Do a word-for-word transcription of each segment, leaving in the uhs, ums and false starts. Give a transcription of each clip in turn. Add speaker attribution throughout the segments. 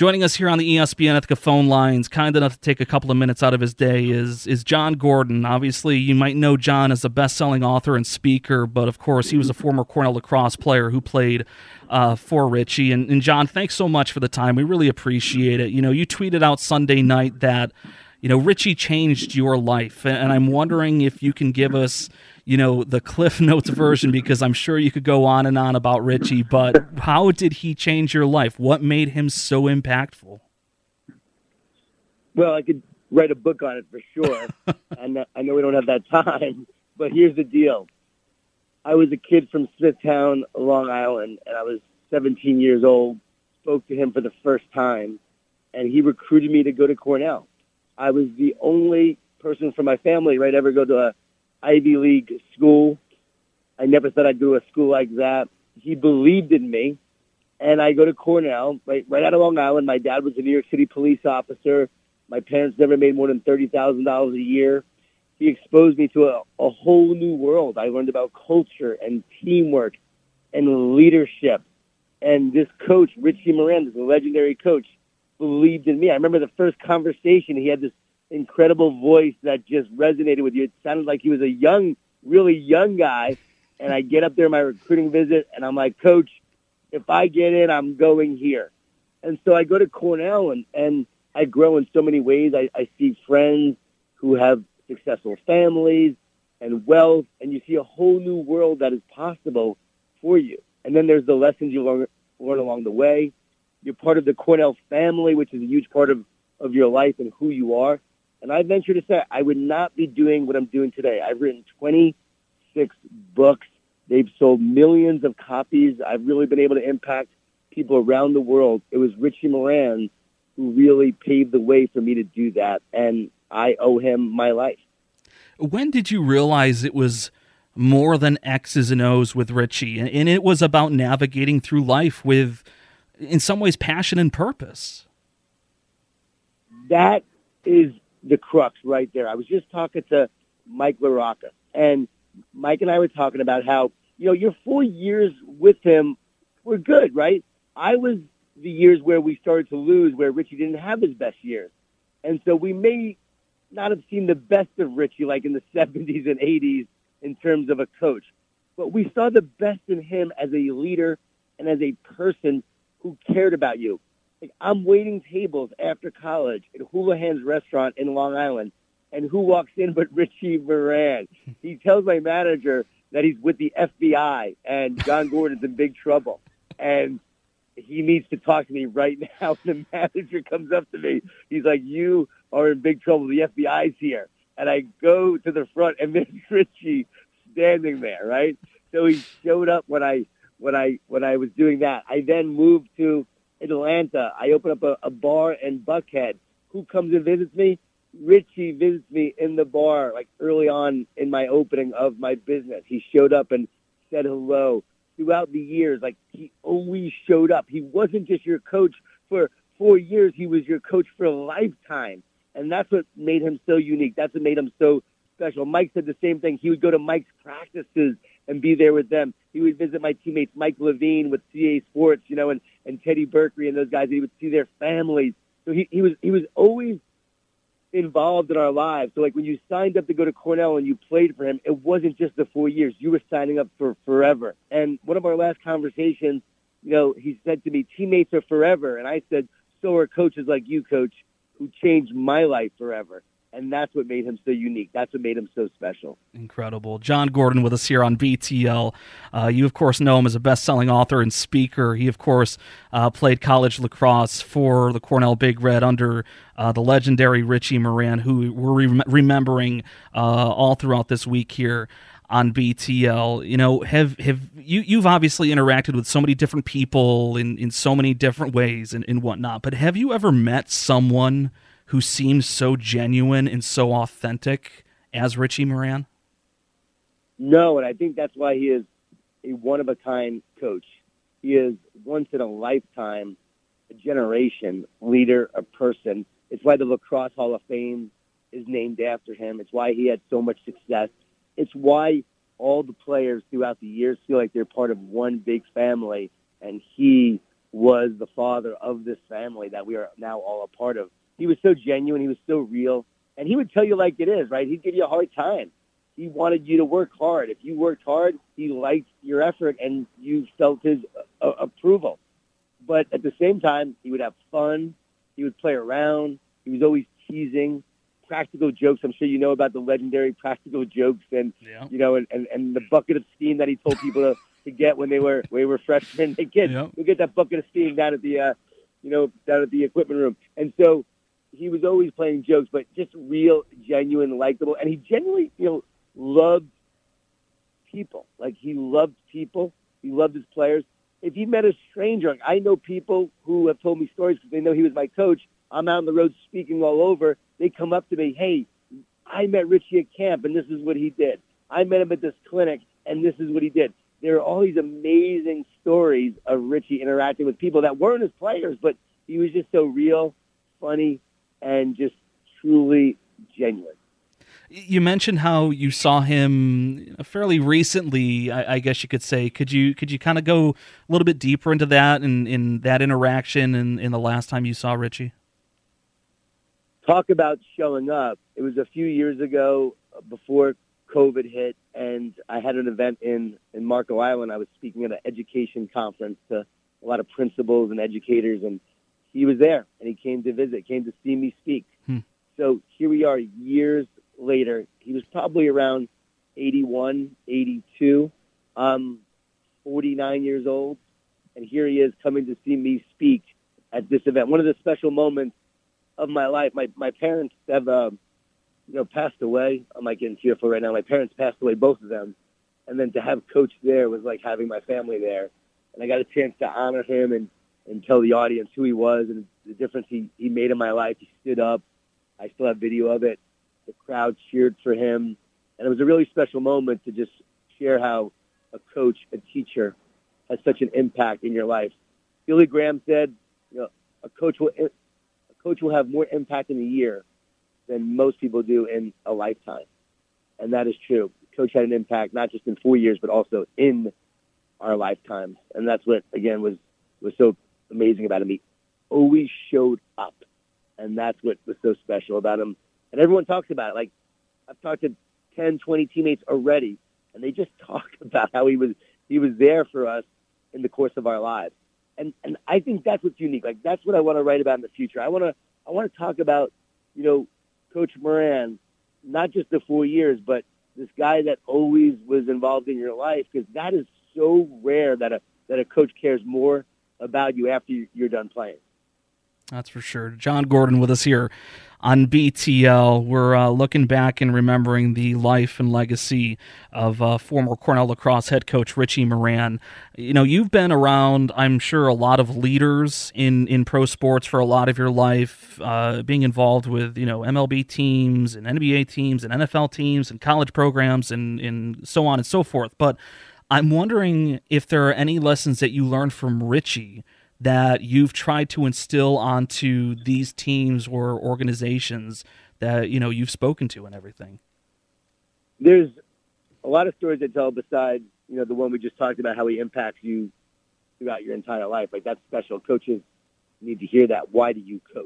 Speaker 1: Joining us here on the E S P N Ithaca phone lines, kind enough to take a couple of minutes out of his day, is is John Gordon. Obviously, you might know John as a best-selling author and speaker, but of course, he was a former Cornell lacrosse player who played uh, for Richie. And, and John, thanks so much for the time. We really appreciate it. You know, you tweeted out Sunday night that, you know, Richie changed your life, and I'm wondering if you can give us, you know, the Cliff Notes version, because I'm sure you could go on and on about Richie, but how did he change your life? What made him so impactful?
Speaker 2: Well, I could write a book on it for sure, and I know we don't have that time, but here's the deal. I was a kid from Smithtown, Long Island, and I was seventeen years old, spoke to him for the first time, and he recruited me to go to Cornell. I was the only person from my family, right, ever go to a Ivy League school. I never thought I'd go to a school like that. He believed in me, and I go to Cornell, right, right out of Long Island. My dad was a New York City police officer. My parents never made more than thirty thousand dollars a year. He exposed me to a, a whole new world. I learned about culture and teamwork and leadership. And this coach, Richie Moran, this legendary coach, believed in me. I remember the first conversation. He had this incredible voice that just resonated with you. It sounded like he was a young, really young guy. And I get up there my recruiting visit, and I'm like, Coach, if I get in, I'm going here. And so I go to Cornell, and, and I grow in so many ways. I, I see friends who have successful families and wealth, and you see a whole new world that is possible for you. And then there's the lessons you learn, learn along the way. You're part of the Cornell family, which is a huge part of, of your life and who you are. And I venture to say I would not be doing what I'm doing today. I've written twenty-six books. They've sold millions of copies. I've really been able to impact people around the world. It was Richie Moran who really paved the way for me to do that, and I owe him my life.
Speaker 1: When did you realize it was more than X's and O's with Richie, and it was about navigating through life with, in some ways, passion and purpose?
Speaker 2: That is the crux right there. I was just talking to Mike LaRocca, and Mike and I were talking about how, you know, your four years with him were good, right? I was the years where we started to lose, where Richie didn't have his best years. And so we may not have seen the best of Richie like in the seventies and eighties in terms of a coach, but we saw the best in him as a leader and as a person who cared about you. Like, I'm waiting tables after college at Houlihan's restaurant in Long Island, and who walks in but Richie Moran? He tells my manager that he's with the F B I and John Gordon's in big trouble. And he needs to talk to me right now. The manager comes up to me. He's like, you are in big trouble. The F B I's here. And I go to the front, and there's Richie standing there, right? So he showed up when I when I when I was doing that. I then moved to Atlanta. I opened up a, a bar in Buckhead. Who comes and visits me? Richie visits me in the bar, like early on in my opening of my business. He showed up and said hello. Throughout the years, like, he always showed up. He wasn't just your coach for four years. He was your coach for a lifetime. And that's what made him so unique. That's what made him so special. Mike said the same thing. He would go to Mike's practices and be there with them. He would visit my teammates, Mike Levine with C A Sports, you know, and, and Teddy Berkery and those guys. And he would see their families. So he, he was he was always involved in our lives. So, like, when you signed up to go to Cornell and you played for him, it wasn't just the four years. You were signing up for forever. And one of our last conversations, you know, he said to me, teammates are forever. And I said, so are coaches like you, Coach, who changed my life forever. And that's what made him so unique. That's what made him so special.
Speaker 1: Incredible. John Gordon with us here on B T L. Uh, you, of course, know him as a best-selling author and speaker. He, of course, uh, played college lacrosse for the Cornell Big Red under uh, the legendary Richie Moran, who we're re- remembering uh, all throughout this week here on B T L. You know, have have you you've obviously interacted with so many different people in, in so many different ways and, and whatnot, but have you ever met someone who seems so genuine and so authentic as Richie Moran?
Speaker 2: No, and I think that's why he is a one-of-a-kind coach. He is once in a lifetime, a generation leader, a person. It's why the Lacrosse Hall of Fame is named after him. It's why he had so much success. It's why all the players throughout the years feel like they're part of one big family, and he was the father of this family that we are now all a part of. He was so genuine. He was so real. And he would tell you like it is, right? He'd give you a hard time. He wanted you to work hard. If you worked hard, he liked your effort, and you felt his uh, approval. But at the same time, he would have fun. He would play around. He was always teasing. Practical jokes. I'm sure you know about the legendary practical jokes, and
Speaker 1: yeah.
Speaker 2: you know, and, and, and the bucket of steam that he told people to, to get when they were when they were freshmen. Hey, kid,
Speaker 1: yep.
Speaker 2: we'll get that bucket of steam down at the uh, you know down at the equipment room. And so he was always playing jokes, but just real, genuine, likable, and he genuinely, you know, loved people. Like, he loved people. He loved his players. If he met a stranger, like, I know people who have told me stories because they know he was my coach. I'm out on the road speaking all over. They come up to me, hey, I met Richie at camp, and this is what he did. I met him at this clinic, and this is what he did. There are all these amazing stories of Richie interacting with people that weren't his players, but he was just so real, funny, and just truly genuine.
Speaker 1: You mentioned how you saw him fairly recently, I, I guess you could say. Could you could you kind of go a little bit deeper into that and in that interaction and in, in the last time you saw Richie?
Speaker 2: Talk about showing up. It was a few years ago before COVID hit, and I had an event in, in Marco Island. I was speaking at an education conference to a lot of principals and educators, and he was there, and he came to visit, came to see me speak.
Speaker 1: Hmm.
Speaker 2: So here we are years later. He was probably around eighty-one, eighty-two, um, forty-nine years old, and here he is coming to see me speak at this event. One of the special moments of my life. My my parents have, uh, you know, passed away. I'm like getting tearful right now. My parents passed away, both of them, and then to have Coach there was like having my family there, and I got a chance to honor him and, and tell the audience who he was and the difference he, he made in my life. He stood up. I still have video of it. The crowd cheered for him, and it was a really special moment to just share how a coach, a teacher, has such an impact in your life. Billy Graham said, you know, a coach will a coach will have more impact in a year than most people do in a lifetime, and that is true. Coach had an impact not just in four years, but also in our lifetimes, and that's what again was was so amazing about him. He always showed up, and that's what was so special about him. And everyone talks about it. Like, I've talked to ten, twenty teammates already, and they just talk about how he was he was there for us in the course of our lives. And and I think that's what's unique. Like, that's what I want to write about in the future. I want to I want to talk about, you know, Coach Moran, not just the four years, but this guy that always was involved in your life, because that is so rare that a that a coach cares more about you after you're done playing.
Speaker 1: That's for sure. Jon Gordon with us here on B T L. We're uh, looking back and remembering the life and legacy of uh, former Cornell lacrosse head coach Richie Moran. You know, you've been around, I'm sure, a lot of leaders in, in pro sports for a lot of your life, uh, being involved with, you know, M L B teams and N B A teams and N F L teams and college programs and, and so on and so forth. But I'm wondering if there are any lessons that you learned from Richie that you've tried to instill onto these teams or organizations that, you know, you've spoken to and everything.
Speaker 2: There's a lot of stories to tell besides, you know, the one we just talked about, how he impacts you throughout your entire life. Like, that's special. Coaches need to hear that. Why do you coach?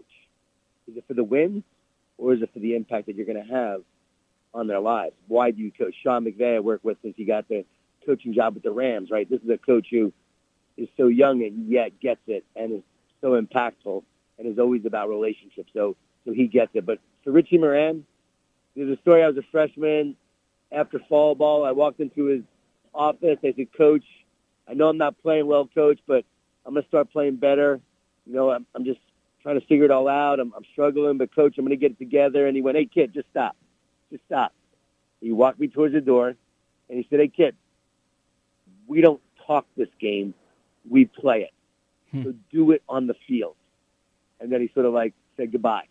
Speaker 2: Is it for the wins, or is it for the impact that you're going to have on their lives? Why do you coach? Sean McVay I worked with since he got the coaching job with the Rams, right? This is a coach who is so young and yet gets it and is so impactful and is always about relationships. So so he gets it. But for Richie Moran, there's a story. I was a freshman. After fall ball, I walked into his office. I said, Coach, I know I'm not playing well, Coach, but I'm going to start playing better. You know, I'm, I'm just trying to figure it all out. I'm, I'm struggling, but, Coach, I'm going to get it together. And he went, hey, kid, just stop. Just stop. He walked me towards the door, and he said, hey, kid, we don't talk this game. We play it. Hmm. So do it on the field. And then he sort of like said goodbye.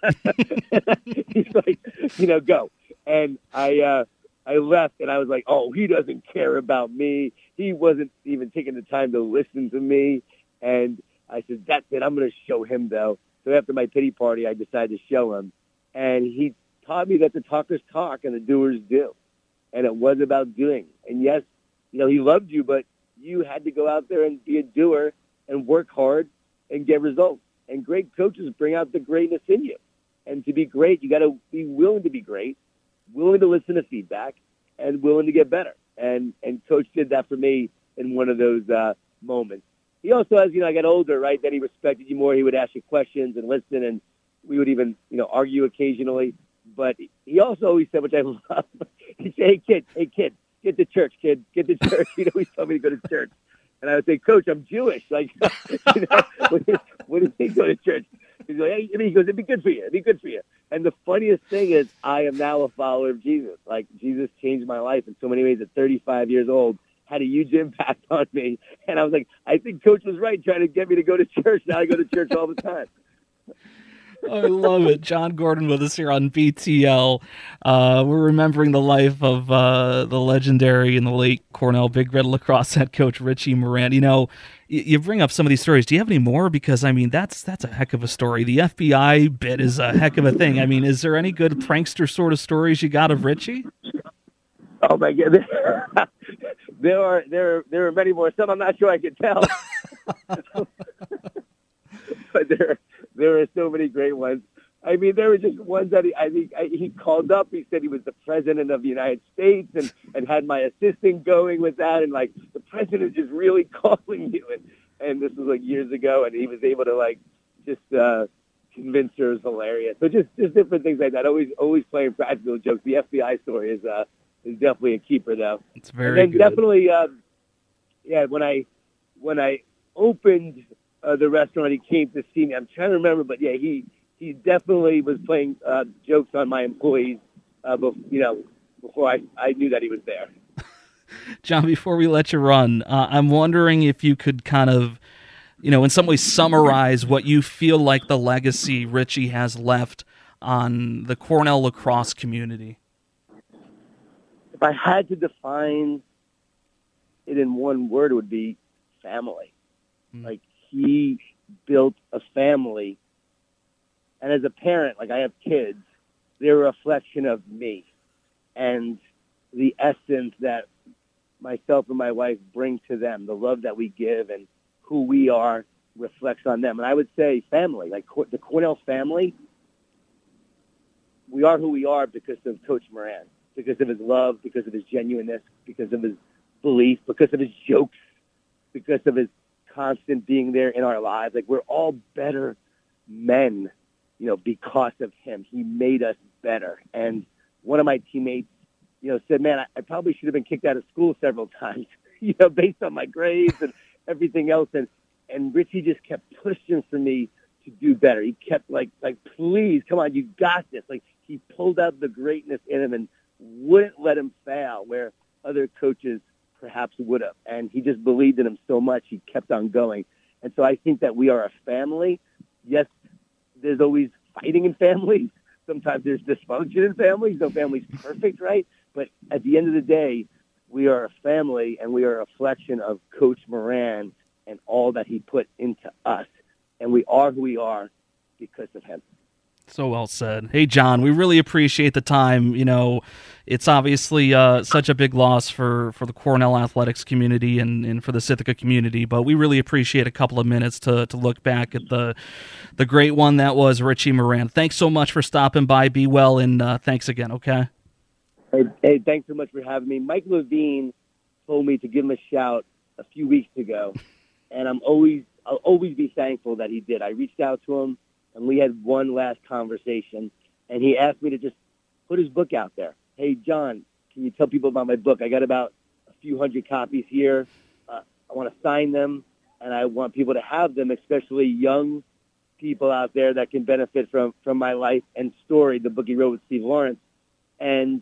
Speaker 2: He's like, you know, go. And I uh, I left, and I was like, oh, he doesn't care about me. He wasn't even taking the time to listen to me. And I said, that's it. I'm going to show him, though. So after my pity party, I decided to show him. And he taught me that the talkers talk and the doers do. And it was about doing. And yes, you know, he loved you, but you had to go out there and be a doer and work hard and get results. And great coaches bring out the greatness in you. And to be great, you got to be willing to be great, willing to listen to feedback, and willing to get better. And and Coach did that for me in one of those uh, moments. He also, as you know, I got older, right? Then he respected you more. He would ask you questions and listen, and we would even, you know, argue occasionally. But he also always said, which I love, he'd say, "Hey kid, hey kid, get to church, kid, get to church." He'd always tell me to go to church, and I would say, "Coach, I'm Jewish. Like, you know, what do you think go to church?" He's like, hey, he goes, "It'd be good for you. It'd be good for you." And the funniest thing is, I am now a follower of Jesus. Like, Jesus changed my life in so many ways. At thirty-five years old, had a huge impact on me. And I was like, I think Coach was right trying to get me to go to church. Now I go to church all the time.
Speaker 1: I love it. Jon Gordon with us here on B T L. Uh, we're remembering the life of uh, the legendary and the late Cornell Big Red lacrosse head coach Richie Moran. You know, y- you bring up some of these stories. Do you have any more? Because, I mean, that's that's a heck of a story. The F B I bit is a heck of a thing. I mean, is there any good prankster sort of stories you got of Richie?
Speaker 2: Oh, my goodness. there are there, there are many more. Some I'm not sure I can tell. But there there are so many great ones. I mean, there were just ones that he, I think I, he called up. He said he was the president of the United States and, and had my assistant going with that. And, like, the president is really calling you. And, and this was, like, years ago. And he was able to, like, just uh, convince her it was hilarious. So just, just different things like that. Always always playing practical jokes. The F B I story is uh, is definitely a keeper, though.
Speaker 1: It's very
Speaker 2: and then
Speaker 1: good.
Speaker 2: definitely, uh, yeah, when I when I opened uh, the restaurant, he came to see me. I'm trying to remember, but, yeah, he – he definitely was playing uh, jokes on my employees, uh, before, you know, before I, I knew that he was there.
Speaker 1: John, before we let you run, uh, I'm wondering if you could kind of, you know, in some ways summarize what you feel like the legacy Richie has left on the Cornell lacrosse community.
Speaker 2: If I had to define it in one word, it would be family. Mm. Like, he built a family. And as a parent, like I have kids, they're a reflection of me and the essence that myself and my wife bring to them, the love that we give and who we are reflects on them. And I would say family, like the Cornell family, we are who we are because of Coach Moran, because of his love, because of his genuineness, because of his belief, because of his jokes, because of his constant being there in our lives. Like, we're all better men, you know, because of him. He made us better. And one of my teammates, you know, said, man, I, I probably should have been kicked out of school several times, you know, based on my grades and everything else. And, and Richie just kept pushing for me to do better. He kept like, like, please, come on, you got this. Like, he pulled out the greatness in him and wouldn't let him fail where other coaches perhaps would have. And he just believed in him so much, he kept on going. And so I think that we are a family. Yes, there's always fighting in families. Sometimes there's dysfunction in families. No family's perfect, right? But at the end of the day, we are a family, and we are a reflection of Coach Moran and all that he put into us. And we are who we are because of him.
Speaker 1: So well said. Hey, John, we really appreciate the time. You know, it's obviously uh, such a big loss for, for the Cornell athletics community and, and for the Ithaca community, but we really appreciate a couple of minutes to to look back at the the great one that was Richie Moran. Thanks so much for stopping by. Be well, and uh, thanks again, okay?
Speaker 2: Hey, hey, thanks so much for having me. Mike Levine told me to give him a shout a few weeks ago, and I'm always I'll always be thankful that he did. I reached out to him, and we had one last conversation, and he asked me to just put his book out there. Hey, John, can you tell people about my book? I got about a few hundred copies here. Uh, I want to sign them, and I want people to have them, especially young people out there that can benefit from, from my life and story, the book he wrote with Steve Lawrence. And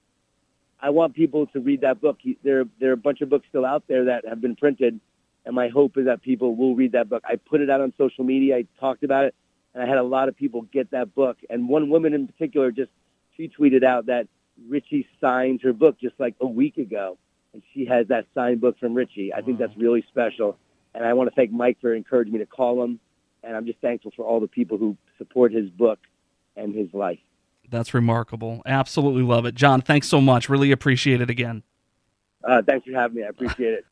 Speaker 2: I want people to read that book. He, there, there are a bunch of books still out there that have been printed, and my hope is that people will read that book. I put it out on social media. I talked about it. And I had a lot of people get that book. And one woman in particular, just she tweeted out that Richie signed her book just like a week ago. And she has that signed book from Richie. I think that's really special. And I want to thank Mike for encouraging me to call him. And I'm just thankful for all the people who support his book and his life.
Speaker 1: That's remarkable. Absolutely love it. John, thanks so much. Really appreciate it again.
Speaker 2: Uh, thanks for having me. I appreciate it.